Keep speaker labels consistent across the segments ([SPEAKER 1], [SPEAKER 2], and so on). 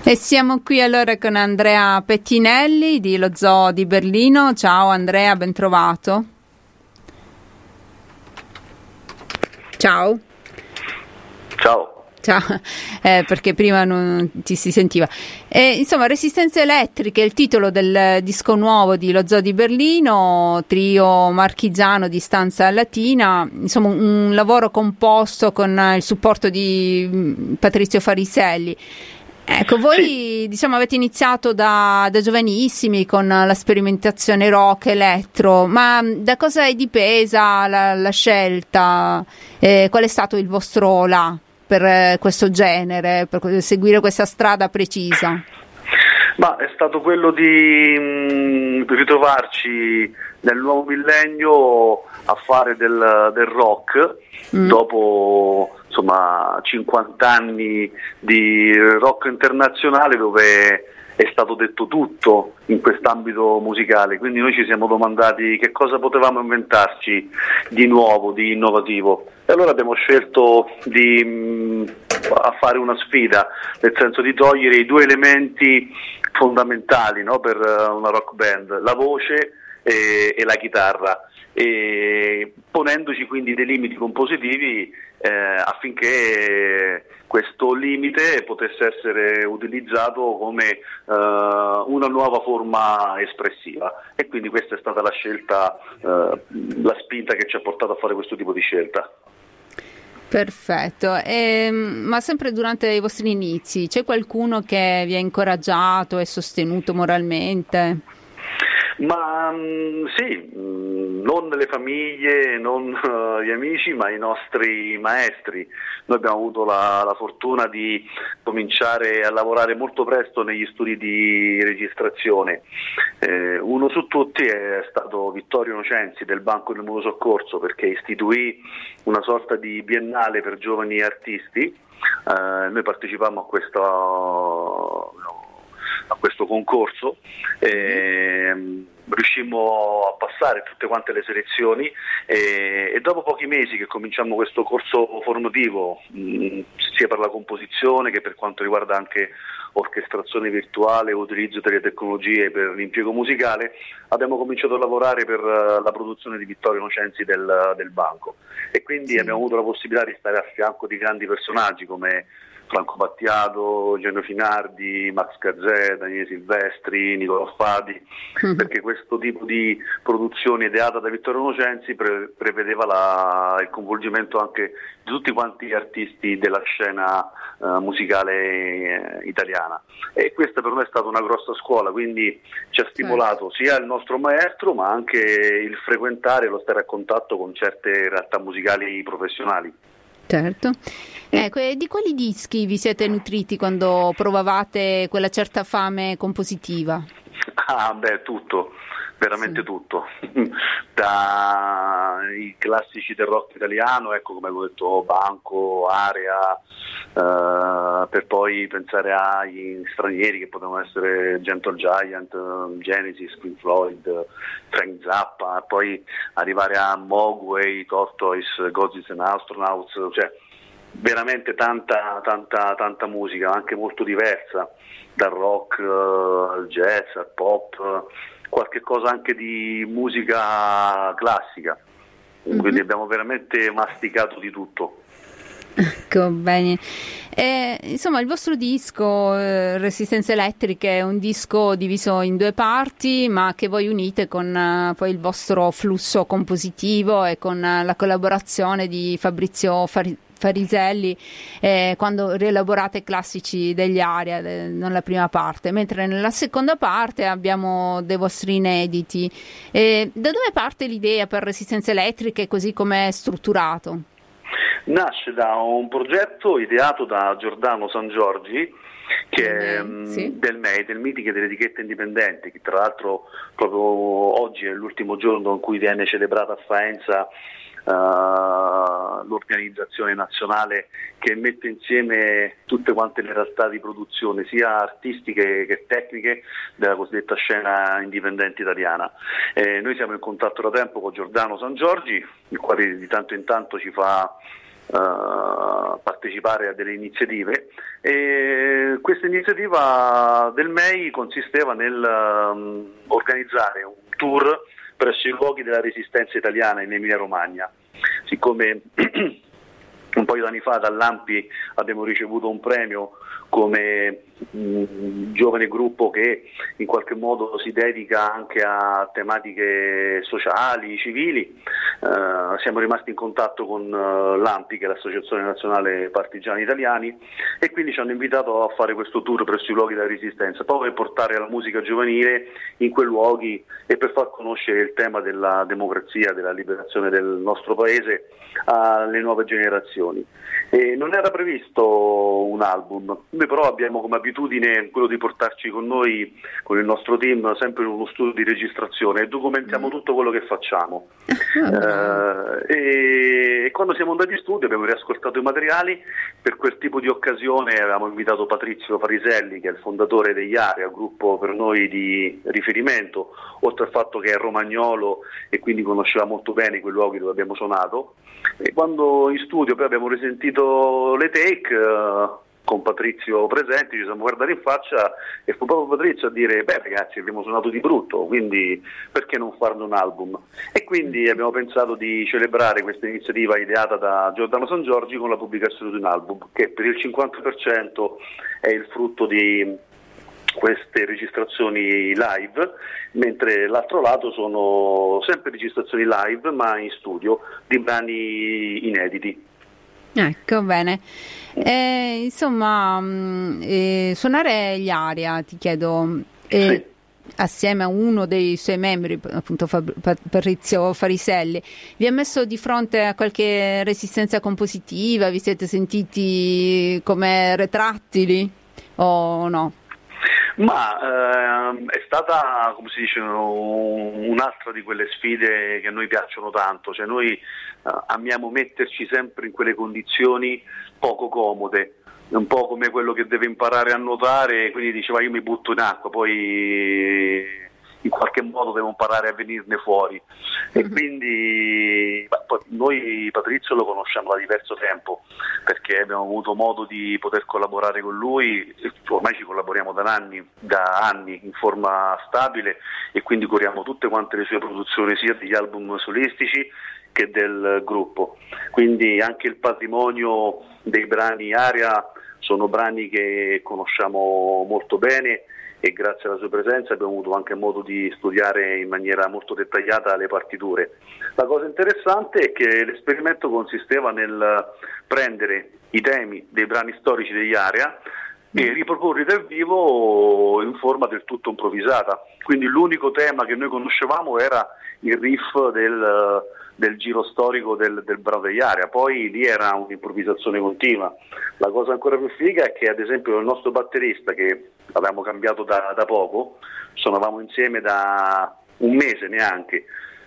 [SPEAKER 1] E siamo qui allora con Andrea Pettinelli di Lo Zoo di Berlino. Ciao Andrea, ben trovato. Ciao.
[SPEAKER 2] Ciao.
[SPEAKER 1] Ciao, perché prima non ti si sentiva. Insomma, Resistenze Elettriche è il titolo del disco nuovo di Lo Zoo di Berlino, trio marchigiano di stanza latina, insomma un lavoro composto con il supporto di Patrizio Fariselli. Ecco, voi diciamo avete iniziato da giovanissimi con la sperimentazione rock, elettro, ma da cosa è dipesa la scelta? Qual è stato il vostro per questo genere, per seguire questa strada precisa?
[SPEAKER 2] Ma è stato quello di ritrovarci nel nuovo millennio a fare del rock dopo insomma 50 anni di rock internazionale dove è stato detto tutto in quest'ambito musicale, quindi noi ci siamo domandati che cosa potevamo inventarci di nuovo, di innovativo, e allora abbiamo scelto di fare una sfida, nel senso di togliere i due elementi fondamentali, no, per una rock band, la voce e la chitarra, e ponendoci quindi dei limiti compositivi affinché questo limite potesse essere utilizzato come una nuova forma espressiva, e quindi questa è stata la scelta, la spinta che ci ha portato a fare questo tipo di scelta.
[SPEAKER 1] Perfetto, ma sempre durante i vostri inizi c'è qualcuno che vi ha incoraggiato e sostenuto moralmente?
[SPEAKER 2] Ma sì, non le famiglie, non gli amici, ma i nostri maestri. Noi abbiamo avuto la fortuna di cominciare a lavorare molto presto negli studi di registrazione. Uno su tutti è stato Vittorio Nocenzi del Banco del Mutuo Soccorso, perché istituì una sorta di biennale per giovani artisti. Noi partecipammo a questo concorso, riuscimmo a passare tutte quante le selezioni, e dopo pochi mesi che cominciamo questo corso formativo, sia per la composizione che per quanto riguarda anche orchestrazione virtuale, utilizzo delle tecnologie per l'impiego musicale, abbiamo cominciato a lavorare per la produzione di Vittorio Nocenzi del Banco, e quindi abbiamo avuto la possibilità di stare a fianco di grandi personaggi come Franco Battiato, Genio Finardi, Max Gazzè, Daniele Silvestri, Nicolò Fadi, perché questo tipo di produzione ideata da Vittorio Nocenzi prevedeva il coinvolgimento anche di tutti quanti gli artisti della scena musicale italiana, e questa per noi è stata una grossa scuola, quindi ci ha stimolato sia il nostro maestro ma anche il frequentare e lo stare a contatto con certe realtà musicali professionali.
[SPEAKER 1] Certo. Ecco, e di quali dischi vi siete nutriti quando provavate quella certa fame compositiva?
[SPEAKER 2] Tutto, veramente tutto, dai classici del rock italiano, ecco, come avevo detto, Banco, Area, per poi pensare agli stranieri che potevano essere Gentle Giant, Genesis, Pink Floyd, Frank Zappa, poi arrivare a Mogwai, Tortoise, Gods and Astronauts, cioè veramente tanta musica, anche molto diversa, dal rock al jazz, al pop, qualche cosa anche di musica classica, quindi abbiamo veramente masticato di tutto.
[SPEAKER 1] Ecco, bene. Insomma, il vostro disco Resistenze Elettriche è un disco diviso in due parti, ma che voi unite con poi il vostro flusso compositivo e con la collaborazione di Fabrizio Fariselli quando rielaborate classici degli Aria, non la prima parte, mentre nella seconda parte abbiamo dei vostri inediti. Da dove parte l'idea per Resistenze Elettriche così come è strutturato?
[SPEAKER 2] Nasce da un progetto ideato da Giordano Sangiorgi, che è del MEI, del Mitiche delle etichette indipendenti, che tra l'altro proprio oggi è l'ultimo giorno in cui viene celebrata a Faenza l'organizzazione nazionale che mette insieme tutte quante le realtà di produzione, sia artistiche che tecniche, della cosiddetta scena indipendente italiana. Noi siamo in contatto da tempo con Giordano Sangiorgi, il quale di tanto in tanto ci fa partecipare a delle iniziative, e questa iniziativa del MEI consisteva nel organizzare un tour presso i luoghi della resistenza italiana in Emilia Romagna. Siccome un paio di anni fa dall'ANPI abbiamo ricevuto un premio come giovane gruppo che in qualche modo si dedica anche a tematiche sociali, civili, siamo rimasti in contatto con l'ANPI, che è l'Associazione Nazionale Partigiani Italiani, e quindi ci hanno invitato a fare questo tour presso i luoghi della Resistenza, proprio per portare la musica giovanile in quei luoghi e per far conoscere il tema della democrazia, della liberazione del nostro paese alle nuove generazioni. E non era previsto un album, noi però abbiamo come abitudine quello di portarci con noi, con il nostro team, sempre in uno studio di registrazione e documentiamo tutto quello che facciamo. E quando siamo andati in studio abbiamo riascoltato i materiali. Per quel tipo di occasione avevamo invitato Patrizio Fariselli, che è il fondatore degli Area, gruppo per noi di riferimento, oltre al fatto che è romagnolo e quindi conosceva molto bene quei luoghi dove abbiamo suonato. E quando in studio poi abbiamo risentito le take, con Patrizio presenti, ci siamo guardati in faccia e fu proprio Patrizio a dire: beh ragazzi, abbiamo suonato di brutto, quindi perché non farne un album? E quindi abbiamo pensato di celebrare questa iniziativa ideata da Giordano San Giorgi con la pubblicazione di un album che per il 50% è il frutto di queste registrazioni live, mentre l'altro lato sono sempre registrazioni live ma in studio di brani inediti.
[SPEAKER 1] Ecco, bene. Insomma, suonare gli Aria, ti chiedo,
[SPEAKER 2] Sì.
[SPEAKER 1] assieme a uno dei suoi membri, appunto Patrizio Fariselli, vi ha messo di fronte a qualche resistenza compositiva? Vi siete sentiti come retrattili o no?
[SPEAKER 2] Ma è stata, come si dice, un'altra di quelle sfide che a noi piacciono tanto, cioè noi amiamo metterci sempre in quelle condizioni poco comode, un po' come quello che deve imparare a nuotare, quindi diceva io mi butto in acqua, poi in qualche modo devo imparare a venirne fuori. E quindi noi Patrizio lo conosciamo da diverso tempo, perché abbiamo avuto modo di poter collaborare con lui, ormai ci collaboriamo da anni in forma stabile, e quindi curiamo tutte quante le sue produzioni, sia degli album solistici che del gruppo. Quindi anche il patrimonio dei brani Aria sono brani che conosciamo molto bene, e grazie alla sua presenza abbiamo avuto anche modo di studiare in maniera molto dettagliata le partiture. La cosa interessante è che l'esperimento consisteva nel prendere i temi dei brani storici degli Aria e riproporli dal vivo in forma del tutto improvvisata. Quindi l'unico tema che noi conoscevamo era il riff del giro storico del brano degli Aria, poi lì era un'improvvisazione continua. La cosa ancora più figa è che ad esempio il nostro batterista, che avevamo cambiato da poco, suonavamo insieme da un mese neanche,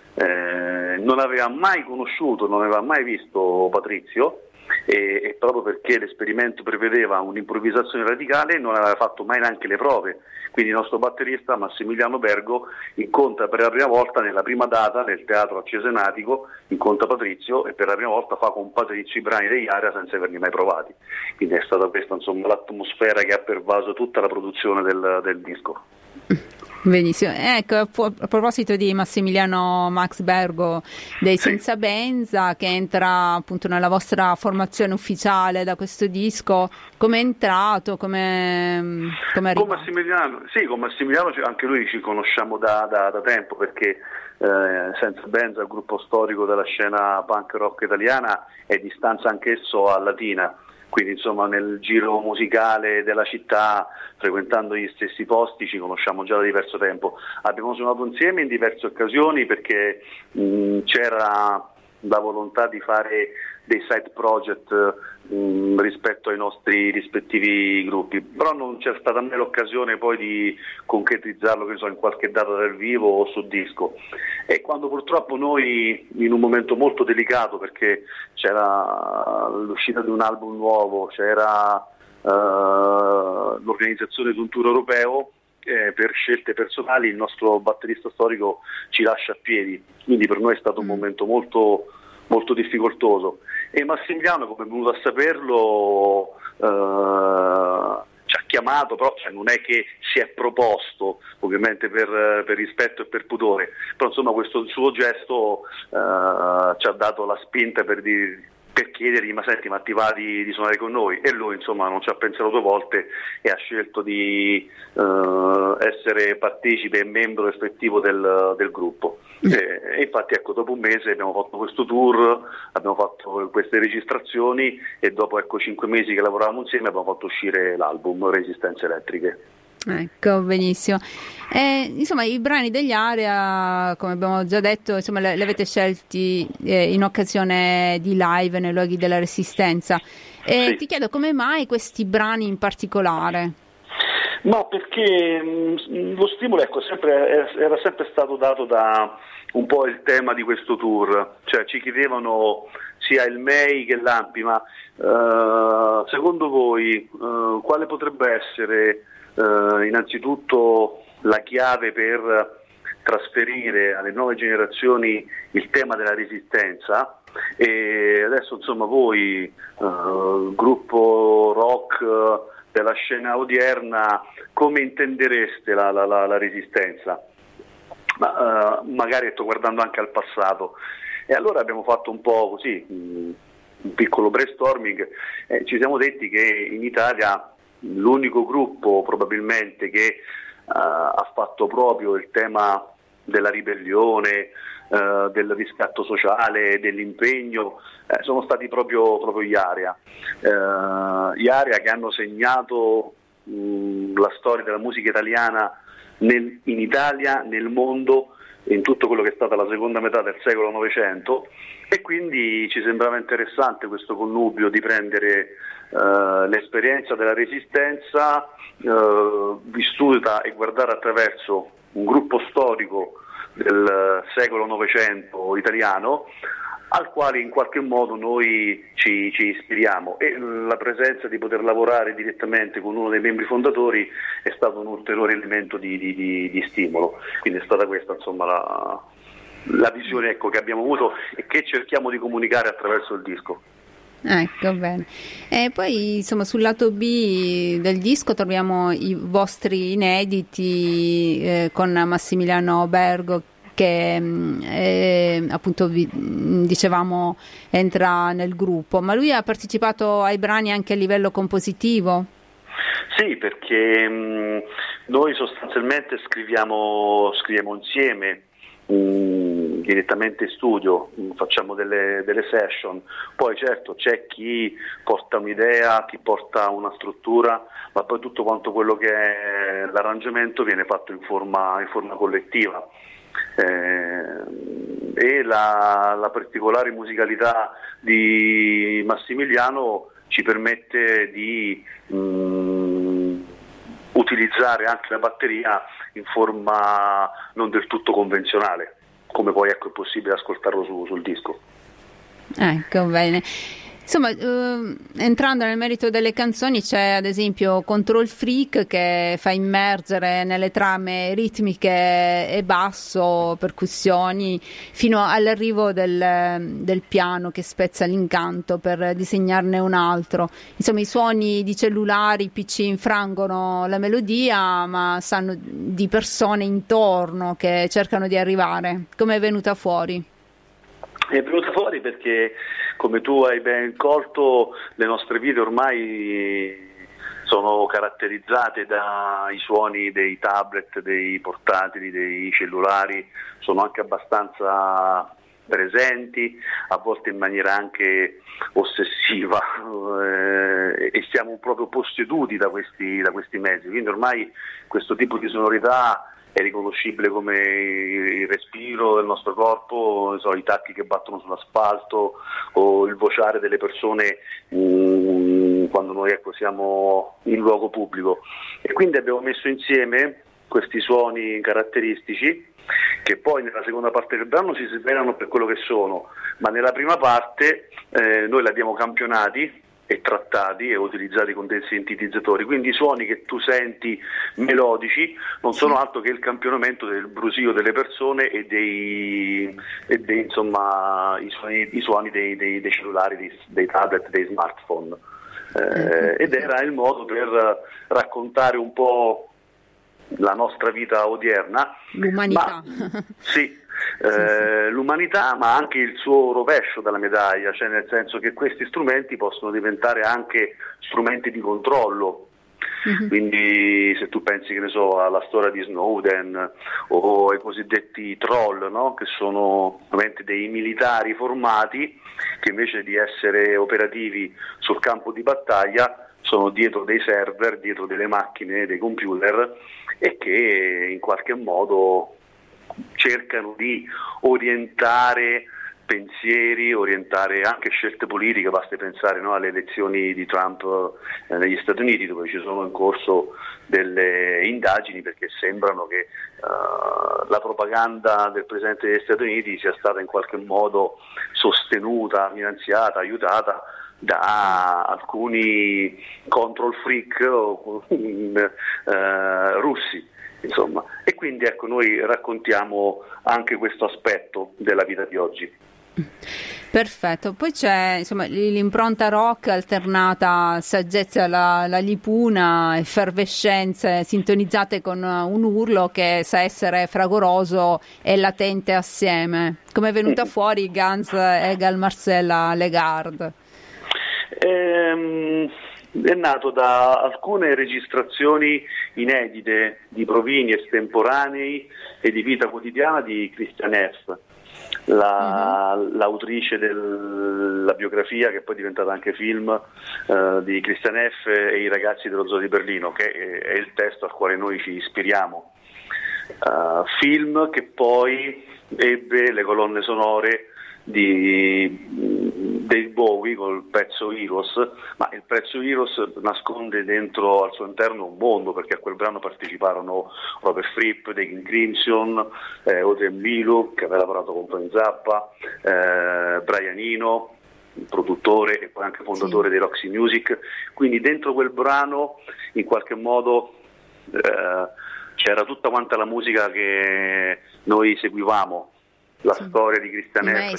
[SPEAKER 2] non aveva mai conosciuto, non aveva mai visto Patrizio, e proprio perché l'esperimento prevedeva un'improvvisazione radicale non aveva fatto mai neanche le prove. Quindi il nostro batterista Massimiliano Bergo incontra per la prima volta nella prima data nel teatro a Cesenatico, incontra Patrizio e per la prima volta fa con Patrizio i brani degli Aria senza averli mai provati. Quindi è stata questa, insomma, l'atmosfera che ha pervaso tutta la produzione del disco.
[SPEAKER 1] Benissimo, ecco, a proposito di Massimiliano Max Bergo dei Senza Benza, che entra appunto nella vostra formazione ufficiale da questo disco, come è entrato, come è arrivato?
[SPEAKER 2] Con Massimiliano anche lui ci conosciamo da tempo, perché Senza Benza, il gruppo storico della scena punk rock italiana, è di stanza anch'esso a Latina. Quindi insomma nel giro musicale della città, frequentando gli stessi posti, ci conosciamo già da diverso tempo. Abbiamo suonato insieme in diverse occasioni perché c'era la volontà di fare dei side project rispetto ai nostri rispettivi gruppi, però non c'è stata mai l'occasione poi di concretizzarlo, che so, in qualche data dal vivo o su disco. E quando purtroppo noi, in un momento molto delicato, perché c'era l'uscita di un album nuovo, c'era l'organizzazione di un tour europeo, per scelte personali il nostro batterista storico ci lascia a piedi, quindi per noi è stato un momento molto molto difficoltoso, e Massimiliano, come è venuto a saperlo, ci ha chiamato, però non è che si è proposto, ovviamente per rispetto e per pudore, però insomma questo suo gesto ci ha dato la spinta per chiedergli: ma senti, ma ti va di suonare con noi? E lui insomma non ci ha pensato due volte e ha scelto di essere partecipe e membro effettivo del gruppo. E infatti ecco, dopo un mese abbiamo fatto questo tour, abbiamo fatto queste registrazioni e dopo 5 mesi che lavoravamo insieme abbiamo fatto uscire l'album Resistenze Elettriche.
[SPEAKER 1] Ecco, benissimo. Insomma, i brani degli Aria, come abbiamo già detto, insomma, li avete scelti in occasione di live nei luoghi della Resistenza.
[SPEAKER 2] Sì.
[SPEAKER 1] Ti chiedo come mai questi brani in particolare?
[SPEAKER 2] Ma perché lo stimolo era sempre stato dato da un po' il tema di questo tour, cioè ci chiedevano sia il MEI che l'AMPI, ma secondo voi quale potrebbe essere innanzitutto la chiave per trasferire alle nuove generazioni il tema della resistenza? E adesso insomma voi, gruppo rock della scena odierna, come intendereste la resistenza? Magari sto guardando anche al passato. E allora abbiamo fatto un po' così, un piccolo brainstorming, ci siamo detti che in Italia l'unico gruppo probabilmente che ha fatto proprio il tema della ribellione, del riscatto sociale, dell'impegno, sono stati proprio gli Aria. Gli Aria che hanno segnato la storia della musica italiana in Italia, nel mondo, in tutto quello che è stata la seconda metà del secolo Novecento, e quindi ci sembrava interessante questo connubio di prendere l'esperienza della resistenza vissuta e guardare attraverso un gruppo storico del secolo Novecento italiano, al quale in qualche modo noi ci ispiriamo, e la presenza di poter lavorare direttamente con uno dei membri fondatori è stato un ulteriore elemento di stimolo. Quindi è stata questa insomma la visione che abbiamo avuto e che cerchiamo di comunicare attraverso il disco.
[SPEAKER 1] Ecco, bene. E poi insomma sul lato B del disco troviamo i vostri inediti con Massimiliano Bergo, che appunto dicevamo entra nel gruppo, ma lui ha partecipato ai brani anche a livello compositivo?
[SPEAKER 2] Sì, perché noi sostanzialmente scriviamo insieme, direttamente in studio, facciamo delle session, poi certo c'è chi porta un'idea, chi porta una struttura, ma poi tutto quanto quello che è l'arrangiamento viene fatto in forma collettiva. E la particolare musicalità di Massimiliano ci permette di utilizzare anche la batteria in forma non del tutto convenzionale, come poi è possibile ascoltarlo sul disco.
[SPEAKER 1] Ecco, bene. Insomma, entrando nel merito delle canzoni, c'è ad esempio Control Freak che fa immergere nelle trame ritmiche e basso, percussioni, fino all'arrivo del piano che spezza l'incanto per disegnarne un altro. Insomma, i suoni di cellulari, PC infrangono la melodia, ma sanno di persone intorno che cercano di arrivare. Come è venuta fuori?
[SPEAKER 2] È venuta fuori perché, come tu hai ben colto, le nostre vite ormai sono caratterizzate dai suoni dei tablet, dei portatili, dei cellulari, sono anche abbastanza presenti, a volte in maniera anche ossessiva, e siamo proprio posseduti da questi mezzi, quindi ormai questo tipo di sonorità è riconoscibile come il respiro del nostro corpo, i tacchi che battono sull'asfalto o il vociare delle persone quando noi siamo in luogo pubblico. E quindi abbiamo messo insieme questi suoni caratteristici che poi nella seconda parte del brano si svelano per quello che sono, ma nella prima parte noi li abbiamo campionati e trattati e utilizzati con dei sintetizzatori, quindi i suoni che tu senti melodici non sono altro che il campionamento del brusio delle persone e insomma i suoni dei cellulari, dei tablet, dei smartphone, ed era il modo per raccontare un po' la nostra vita odierna,
[SPEAKER 1] l'umanità.
[SPEAKER 2] Sì, l'umanità, ma anche il suo rovescio della medaglia, cioè nel senso che questi strumenti possono diventare anche strumenti di controllo. Quindi se tu pensi, che ne so, alla storia di Snowden o ai cosiddetti troll, no? Che sono ovviamente dei militari formati che invece di essere operativi sul campo di battaglia sono dietro dei server, dietro delle macchine, dei computer, e che in qualche modo cercano di orientare pensieri, orientare anche scelte politiche. Basti pensare, no, alle elezioni di Trump negli Stati Uniti, dove ci sono in corso delle indagini perché sembrano che la propaganda del Presidente degli Stati Uniti sia stata in qualche modo sostenuta, finanziata, aiutata da alcuni control freak russi, insomma. E quindi ecco, noi raccontiamo anche questo aspetto della vita di oggi.
[SPEAKER 1] Perfetto, poi c'è insomma l'impronta rock alternata a saggezza, la lipuna, effervescenze sintonizzate con un urlo che sa essere fragoroso e latente assieme. Come è venuta fuori Guns Egal Marcella Lagarde?
[SPEAKER 2] È nato da alcune registrazioni inedite di provini estemporanei e di vita quotidiana di Christian F., l'autrice della biografia, che poi è diventata anche film, di Christian F. e i ragazzi dello Zoo di Berlino, che è il testo al quale noi ci ispiriamo. Film che poi ebbe le colonne sonore di Dave Bowie col pezzo Heroes, ma il pezzo Heroes nasconde dentro al suo interno un mondo, perché a quel brano parteciparono Robert Fripp dei King Crimson, Odin Milu, che aveva lavorato con Frank Zappa, Brian Eno, produttore e poi anche fondatore dei Roxy Music. Quindi dentro quel brano in qualche modo c'era tutta quanta la musica che noi seguivamo. La storia di Christian F.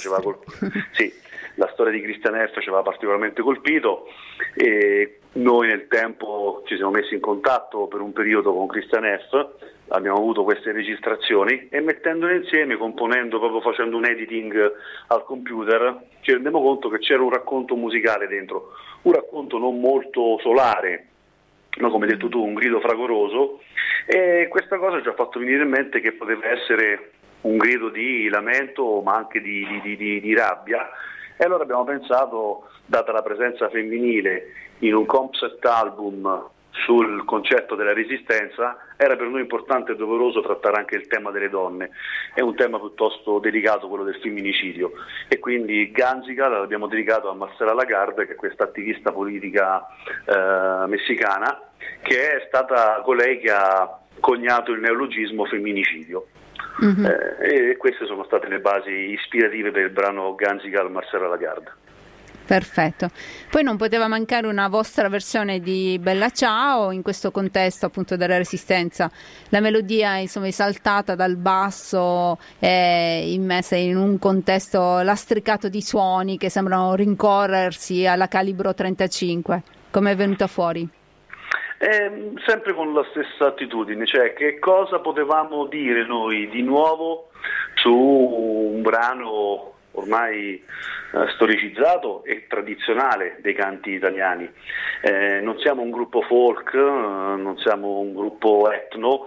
[SPEAKER 2] La storia di Christian F. ci aveva particolarmente colpito, e noi nel tempo ci siamo messi in contatto per un periodo con Christian F., abbiamo avuto queste registrazioni e mettendole insieme, componendo, proprio facendo un editing al computer, ci rendiamo conto che c'era un racconto musicale dentro, un racconto non molto solare, no, come hai detto tu, un grido fragoroso, e questa cosa ci ha fatto venire in mente che poteva essere un grido di lamento, ma anche di rabbia. E allora abbiamo pensato, data la presenza femminile in un concept album sul concetto della resistenza, era per noi importante e doveroso trattare anche il tema delle donne. È un tema piuttosto delicato, quello del femminicidio, e quindi Ganzica l'abbiamo dedicato a Marcela Lagarde, che è questa attivista politica messicana, che è stata colei che ha coniato il neologismo femminicidio. E queste sono state le basi ispirative per il brano Ganzica Marcella Lagarde.
[SPEAKER 1] Perfetto. Poi non poteva mancare una vostra versione di Bella Ciao in questo contesto appunto della resistenza. La melodia insomma esaltata dal basso è immessa in un contesto lastricato di suoni che sembrano rincorrersi alla calibro 35. Come è venuta fuori?
[SPEAKER 2] Sempre con la stessa attitudine, cioè che cosa potevamo dire noi di nuovo su un brano ormai storicizzato e tradizionale dei canti italiani. Non siamo un gruppo folk, non siamo un gruppo etno,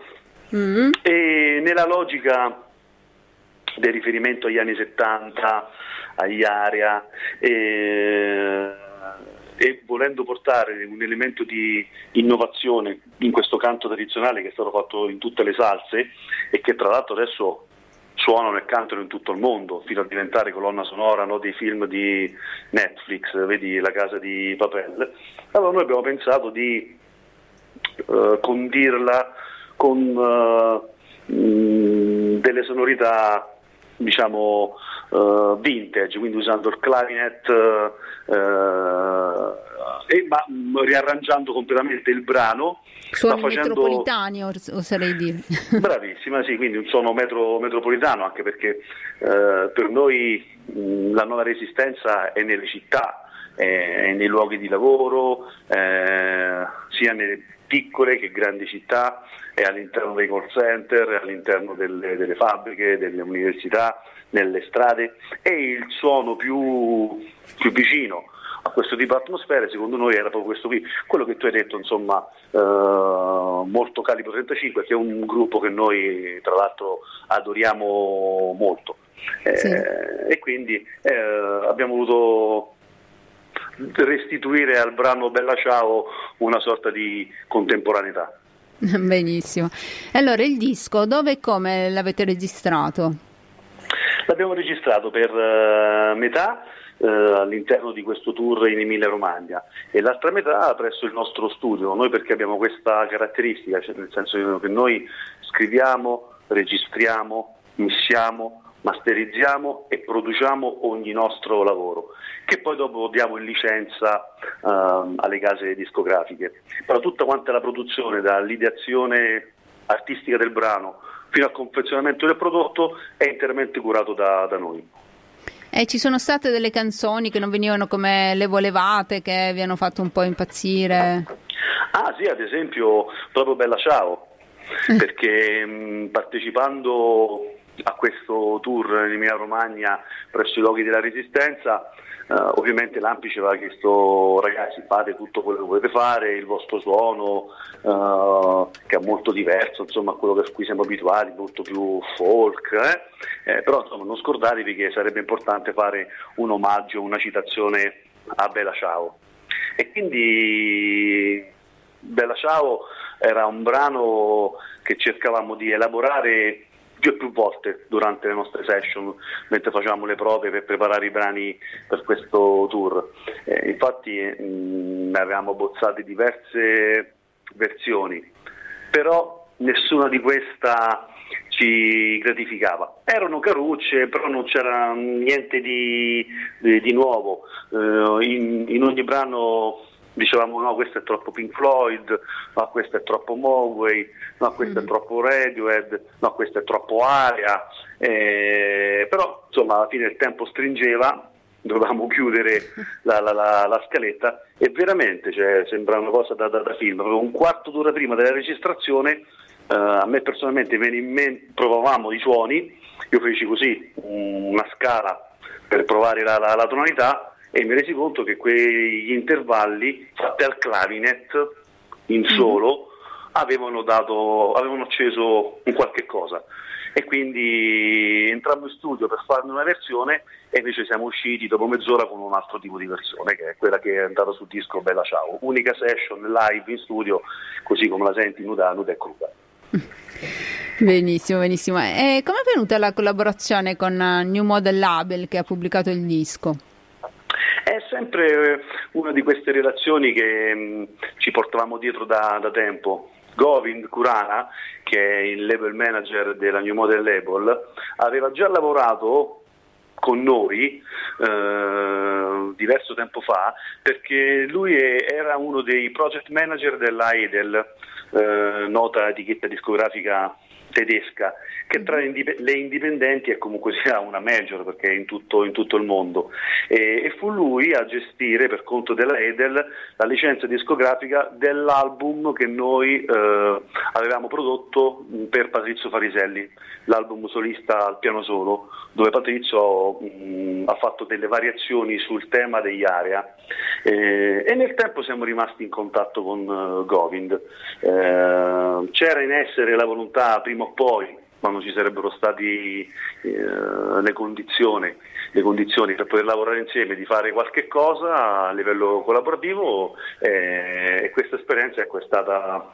[SPEAKER 2] e nella logica del riferimento agli anni 70, agli Aria, e volendo portare un elemento di innovazione in questo canto tradizionale che è stato fatto in tutte le salse e che tra l'altro adesso suonano e cantano in tutto il mondo, fino a diventare colonna sonora, no, dei film di Netflix, vedi La Casa di Papel. Allora noi abbiamo pensato di condirla con delle sonorità, diciamo, vintage, quindi usando il clarinet ma riarrangiando completamente il brano.
[SPEAKER 1] Suoni metropolitani, oserei dire.
[SPEAKER 2] Bravissima, sì, quindi un suono metropolitano, anche perché per noi la nuova Resistenza è nelle città, è nei luoghi di lavoro, sia nelle piccole che grandi città, è all'interno dei call center, è all'interno delle fabbriche, delle università, nelle strade. È il suono più vicino a questo tipo di atmosfere, secondo noi era proprio questo qui, quello che tu hai detto, insomma, molto Calibro 35, che è un gruppo che noi tra l'altro adoriamo molto, sì. E quindi abbiamo voluto restituire al brano Bella Ciao una sorta di contemporaneità.
[SPEAKER 1] Benissimo. Allora, il disco dove e come l'avete registrato?
[SPEAKER 2] L'abbiamo registrato per metà all'interno di questo tour in Emilia Romagna e l'altra metà presso il nostro studio. Noi perché abbiamo questa caratteristica, cioè nel senso che noi scriviamo, registriamo, missiamo, masterizziamo e produciamo ogni nostro lavoro, che poi dopo diamo in licenza alle case discografiche. Però tutta quanta la produzione, dall'ideazione artistica del brano fino al confezionamento del prodotto, è interamente curato da noi.
[SPEAKER 1] E ci sono state delle canzoni che non venivano come le volevate, che vi hanno fatto un po' impazzire?
[SPEAKER 2] Ah sì, ad esempio proprio Bella Ciao, perché partecipando a questo tour in Emilia Romagna presso i luoghi della Resistenza, ovviamente l'Ampi ci aveva chiesto: ragazzi, fate tutto quello che volete fare, il vostro suono che è molto diverso, insomma, a quello a cui siamo abituati, molto più folk, però insomma non scordatevi che sarebbe importante fare un omaggio, una citazione a Bella Ciao. E quindi Bella Ciao era un brano che cercavamo di elaborare più e più volte durante le nostre session, mentre facevamo le prove per preparare i brani per questo tour. Infatti ne avevamo bozzate diverse versioni, però nessuna di queste ci gratificava. Erano carucce, però non c'era niente di nuovo. In ogni brano dicevamo: no, questo è troppo Pink Floyd, no, questo è troppo Moway, no, questo è troppo Radiohead, no, questo è troppo Aria, però insomma alla fine il tempo stringeva, dovevamo chiudere la scaletta e veramente, cioè, sembra una cosa da film. Un quarto d'ora prima della registrazione a me personalmente venne in mente, provavamo i suoni, io feci così una scala per provare la tonalità, e mi resi conto che quegli intervalli fatti al clarinet in solo avevano acceso un qualche cosa, e quindi entrammo in studio per farne una versione e invece siamo usciti dopo mezz'ora con un altro tipo di versione, che è quella che è andata sul disco Bella Ciao, unica session live in studio, così come la senti nuda e cruda.
[SPEAKER 1] Benissimo, benissimo. E come è venuta la collaborazione con New Model Label, che ha pubblicato il disco?
[SPEAKER 2] È sempre una di queste relazioni che ci portavamo dietro da tempo. Govind Khurana, che è il label manager della New Model Label, aveva già lavorato con noi diverso tempo fa, perché lui era uno dei project manager della Edel, nota etichetta discografica tedesca, che tra le indipendenti è comunque sia una major, perché è in tutto il mondo, e fu lui a gestire per conto della Edel la licenza discografica dell'album che noi avevamo prodotto per Patrizio Fariselli, l'album solista al piano solo, dove Patrizio ha fatto delle variazioni sul tema degli Area, e nel tempo siamo rimasti in contatto con Govind. C'era in essere la volontà prima o poi, quando ci sarebbero stati le condizioni per poter lavorare insieme, di fare qualche cosa a livello collaborativo, e questa esperienza è stata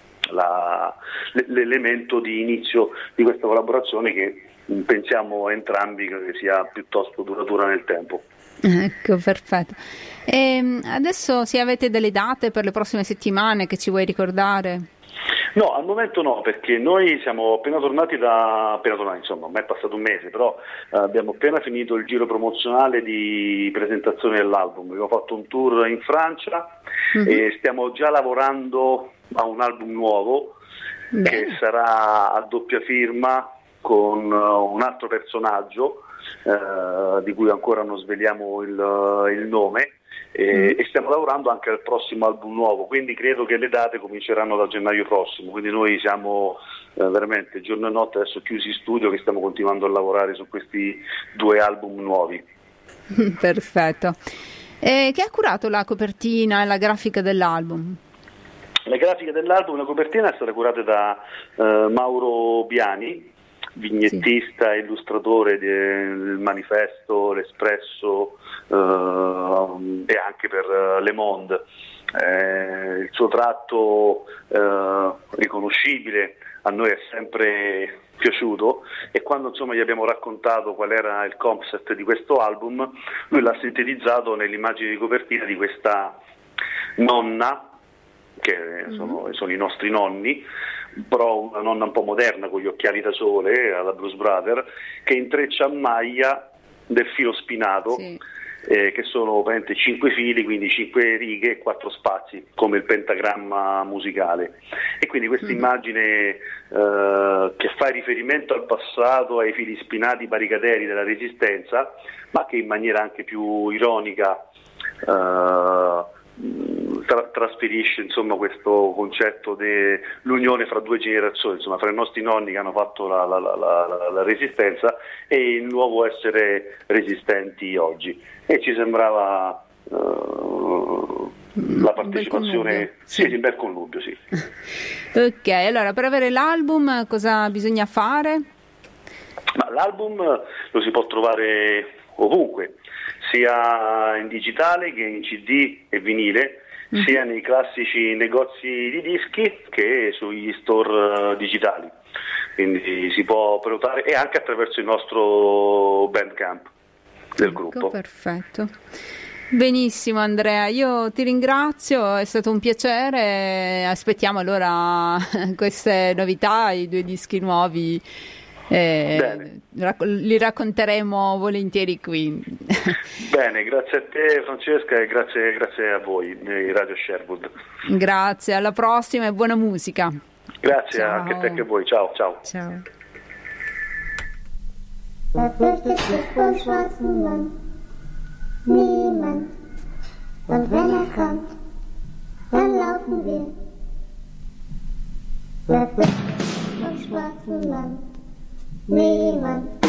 [SPEAKER 2] l'elemento di inizio di questa collaborazione, che pensiamo entrambi che sia piuttosto duratura nel tempo.
[SPEAKER 1] Ecco, perfetto. E adesso, se avete delle date per le prossime settimane che ci vuoi ricordare?
[SPEAKER 2] No, al momento no, perché noi siamo appena tornati insomma, ormai è passato un mese, però abbiamo appena finito il giro promozionale di presentazione dell'album. Abbiamo fatto un tour in Francia e stiamo già lavorando a un album nuovo che sarà a doppia firma con un altro personaggio di cui ancora non sveliamo il nome. E stiamo lavorando anche al prossimo album nuovo, quindi credo che le date cominceranno da gennaio prossimo, quindi noi siamo veramente giorno e notte adesso chiusi in studio che stiamo continuando a lavorare su questi 2 album nuovi.
[SPEAKER 1] Perfetto. Chi ha curato la copertina e la grafica dell'album?
[SPEAKER 2] La grafica dell'album e la copertina è stata curata da Mauro Biani, vignettista e illustratore del Manifesto, l'Espresso e anche per Le Monde. Il suo tratto riconoscibile a noi è sempre piaciuto e quando insomma gli abbiamo raccontato qual era il concept di questo album, lui l'ha sintetizzato nell'immagine di copertina di questa nonna che sono i nostri nonni, però una nonna un po' moderna con gli occhiali da sole alla Blues Brother, che intreccia a maglia del filo spinato, che sono 5 fili, quindi 5 righe e 4 spazi, come il pentagramma musicale. E quindi questa immagine che fa riferimento al passato, ai fili spinati barricadieri della Resistenza, ma che in maniera anche più ironica trasferisce insomma questo concetto dell'unione fra 2 generazioni, insomma fra i nostri nonni che hanno fatto la Resistenza e il nuovo essere resistenti oggi, e ci sembrava la partecipazione un bel connubio, sì.
[SPEAKER 1] Ok, allora per avere l'album cosa bisogna fare?
[SPEAKER 2] Ma l'album lo si può trovare ovunque, sia in digitale che in CD e vinile, sia nei classici negozi di dischi che sugli store digitali, quindi si può prenotare e anche attraverso il nostro Bandcamp del gruppo.
[SPEAKER 1] Perfetto, benissimo Andrea, io ti ringrazio, è stato un piacere, aspettiamo allora queste novità, i 2 dischi nuovi. Li racconteremo volentieri qui.
[SPEAKER 2] Bene, grazie a te Francesca e grazie a voi di Radio Sherwood.
[SPEAKER 1] Grazie, alla prossima e buona musica.
[SPEAKER 2] Grazie.
[SPEAKER 1] Ciao.
[SPEAKER 2] Anche a te e a voi, ciao.
[SPEAKER 1] Ciao.
[SPEAKER 3] Wer fürchtet sich vor schwarzem Land? Niemand. Und wenn kommt, dann laufen wir. Wer fürchtet sich vor schwarzem Land? Niemand.